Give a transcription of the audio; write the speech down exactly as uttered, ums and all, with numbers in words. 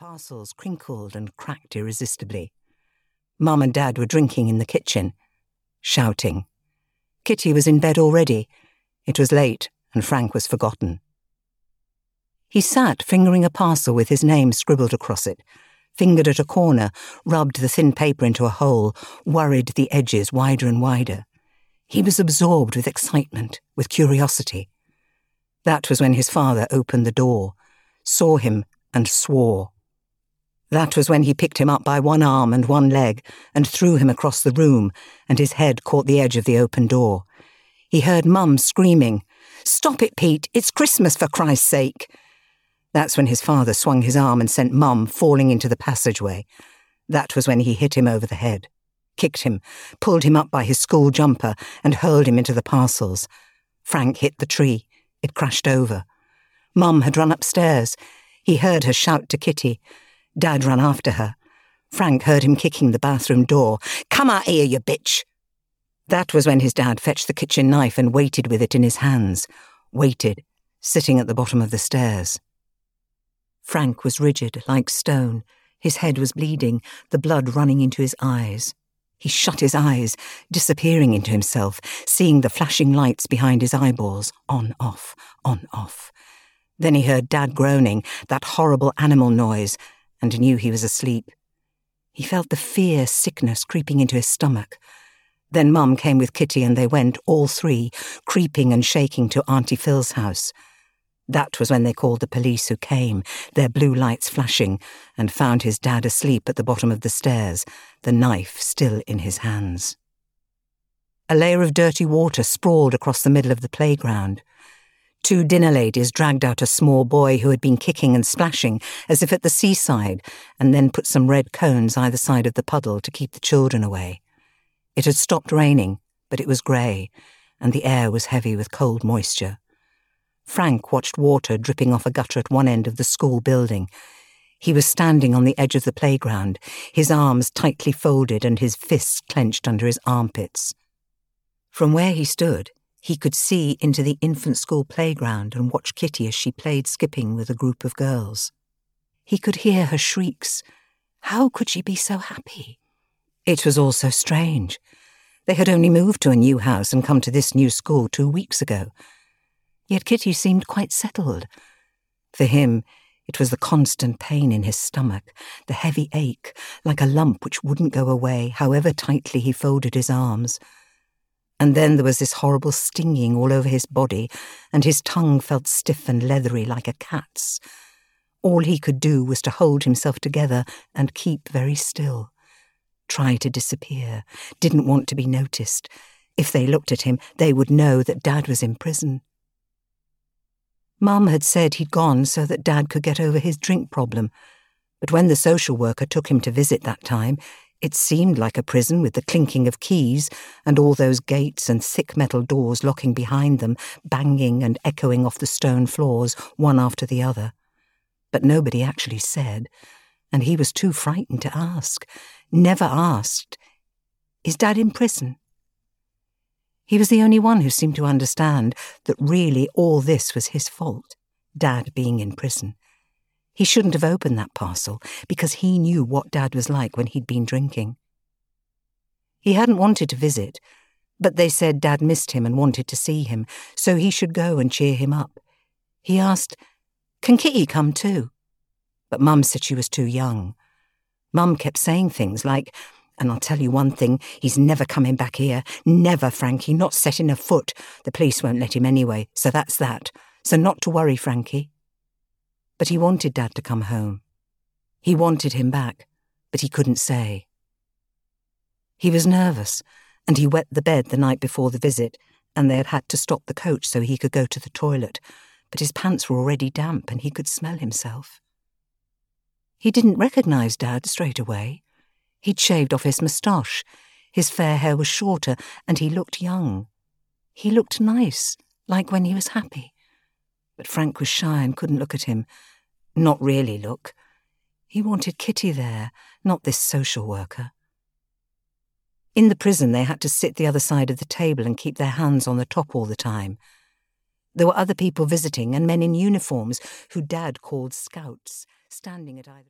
parcels crinkled and cracked irresistibly. Mum and Dad were drinking in the kitchen, shouting. Kitty was in bed already. It was late, and Frank was forgotten. He sat fingering a parcel with his name scribbled across it, fingered at a corner, rubbed the thin paper into a hole, worried the edges wider and wider. He was absorbed with excitement, with curiosity. That was when his father opened the door, saw him and swore. That was when he picked him up by one arm and one leg and threw him across the room, and his head caught the edge of the open door. He heard Mum screaming, "Stop it, Pete, it's Christmas for Christ's sake." That's when his father swung his arm and sent Mum falling into the passageway. That was when he hit him over the head, kicked him, pulled him up by his school jumper and hurled him into the parcels. Frank hit the tree. It crashed over. Mum had run upstairs. He heard her shout to Kitty. Dad ran after her. Frank heard him kicking the bathroom door. "Come out here, you bitch!" That was when his dad fetched the kitchen knife and waited with it in his hands. Waited, sitting at the bottom of the stairs. Frank was rigid, like stone. His head was bleeding, the blood running into his eyes. He shut his eyes, disappearing into himself, seeing the flashing lights behind his eyeballs, on, off, on, off. Then he heard Dad groaning, that horrible animal noise, and knew he was asleep. He felt the fear sickness creeping into his stomach. Then Mum came with Kitty and they went, all three, creeping and shaking to Auntie Phil's house. That was when they called the police, who came, their blue lights flashing, and found his dad asleep at the bottom of the stairs, the knife still in his hands. A layer of dirty water sprawled across the middle of the playground. Two dinner ladies dragged out a small boy who had been kicking and splashing as if at the seaside, and then put some red cones either side of the puddle to keep the children away. It had stopped raining, but it was grey, and the air was heavy with cold moisture. Frank watched water dripping off a gutter at one end of the school building. He was standing on the edge of the playground, his arms tightly folded and his fists clenched under his armpits. From where he stood, he could see into the infant school playground and watch Kitty as she played skipping with a group of girls. He could hear her shrieks. How could she be so happy? It was all so strange. They had only moved to a new house and come to this new school two weeks ago. Yet Kitty seemed quite settled. For him, it was the constant pain in his stomach, the heavy ache, like a lump which wouldn't go away, however tightly he folded his arms. And then there was this horrible stinging all over his body, and his tongue felt stiff and leathery like a cat's. All he could do was to hold himself together and keep very still. Try to disappear, didn't want to be noticed. If they looked at him, they would know that Dad was in prison. Mum had said he'd gone so that Dad could get over his drink problem, but when the social worker took him to visit that time, it seemed like a prison with the clinking of keys and all those gates and thick metal doors locking behind them, banging and echoing off the stone floors, one after the other. But nobody actually said, and he was too frightened to ask, never asked, "Is Dad in prison?" He was the only one who seemed to understand that really all this was his fault, Dad being in prison. He shouldn't have opened that parcel because he knew what Dad was like when he'd been drinking. He hadn't wanted to visit, but they said Dad missed him and wanted to see him, so he should go and cheer him up. He asked, "Can Kitty come too?" But Mum said she was too young. Mum kept saying things like, "And I'll tell you one thing, he's never coming back here. Never, Frankie, not setting a foot. The police won't let him anyway, so that's that. So not to worry, Frankie." But he wanted Dad to come home. He wanted him back, but he couldn't say. He was nervous, and he wet the bed the night before the visit, and they had had to stop the coach so he could go to the toilet, but his pants were already damp and he could smell himself. He didn't recognise Dad straight away. He'd shaved off his moustache, his fair hair was shorter, and he looked young. He looked nice, like when he was happy. But Frank was shy and couldn't look at him. Not really look. He wanted Kitty there, not this social worker. In the prison they had to sit the other side of the table and keep their hands on the top all the time. There were other people visiting and men in uniforms who Dad called scouts, standing at either